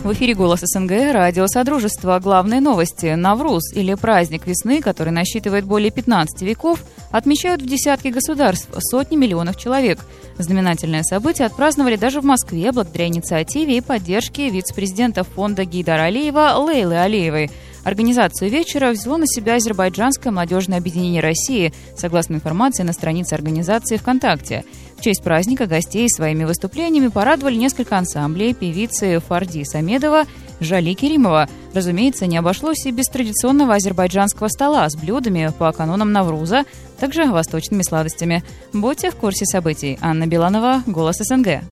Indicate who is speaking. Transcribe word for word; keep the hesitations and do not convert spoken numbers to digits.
Speaker 1: В эфире «Голос СНГ», радио «Содружество». Главные новости. Навруз, или праздник весны, который насчитывает более пятнадцати веков, отмечают в десятки государств, сотни миллионов человек. Знаменательное событие отпраздновали даже в Москве благодаря инициативе и поддержке вице-президента фонда Гейдара Алиева Лейлы Алиевой. Организацию вечера взяло на себя Азербайджанское молодежное объединение России, согласно информации на странице организации ВКонтакте. В честь праздника гостей своими выступлениями порадовали несколько ансамблей, певицы Фарди Самедова, Жали Керимова. Разумеется, не обошлось и без традиционного азербайджанского стола с блюдами по канонам Навруза, также восточными сладостями. Будьте в курсе событий. Анна Биланова, «Голос СНГ».